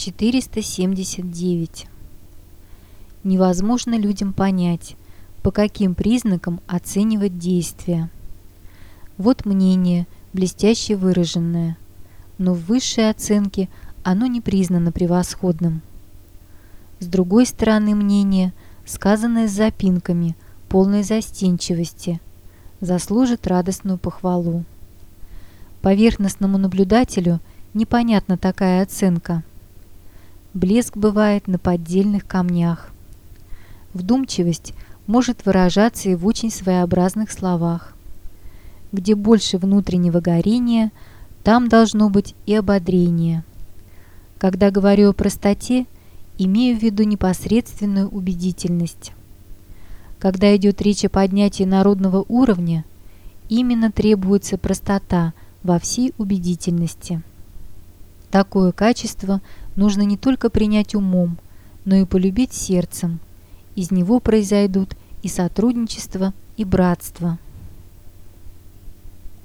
479. Невозможно людям понять, по каким признакам оценивать действия. Вот мнение, блестяще выраженное, но в высшей оценке оно не признано превосходным. С другой стороны мнение, сказанное с запинками, полной застенчивости, заслужит радостную похвалу. Поверхностному наблюдателю непонятна такая оценка. Блеск бывает на поддельных камнях. Вдумчивость может выражаться и в очень своеобразных словах. Где больше внутреннего горения, там должно быть и ободрение. Когда говорю о простоте, имею в виду непосредственную убедительность. Когда идет речь о поднятии народного уровня, именно требуется простота во всей убедительности. Такое качество нужно не только принять умом, но и полюбить сердцем. Из него произойдут и сотрудничество, и братство.